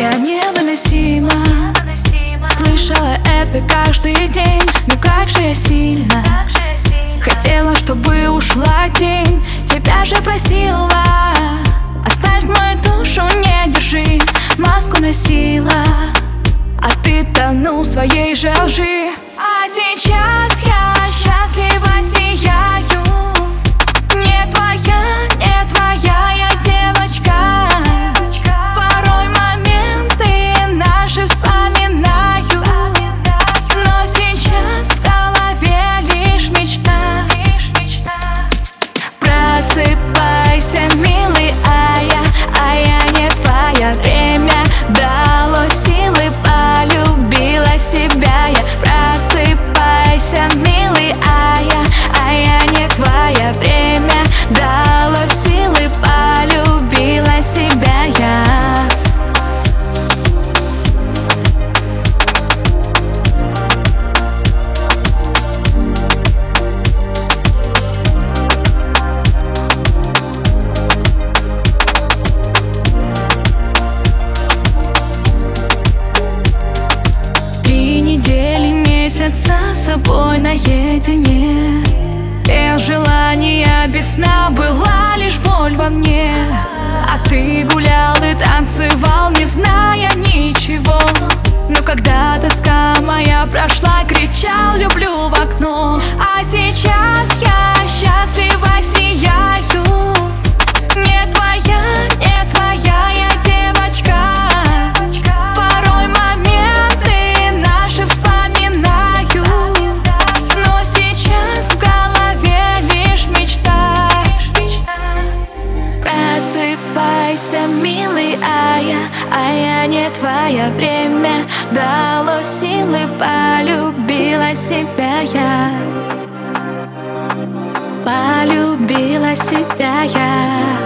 Я невыносима, слышала это каждый день. Но как же я сильно хотела, чтобы ушла тень. Тебя же просила, оставь мою душу, не держи. Маску носила, а ты тонул в своей же лжи. А сейчас я счастлива сияю. Не твоя я девочка. Порой моменты наши вспоминаю, но сейчас в голове лишь мечта. Просыпайся, милый, а я не твоя. Время дало силы, полюбила себя я. Просыпайся, милый, а я не твоя. Время дало силы, полюбила себя я. С собой наедине, без желания, без сна была лишь боль во мне. А ты гулял и танцевал, не зная ничего. Но когда тоска моя прошла, кричал люблю в окно. А сейчас я счастлива сияю. Не твоя я девочка. Порой моменты наши вспоминаю, но сейчас в голове лишь мечта. Просыпайся, милый, а я не твоя. Время дало силы, полюбила себя я. Полюбила себя я.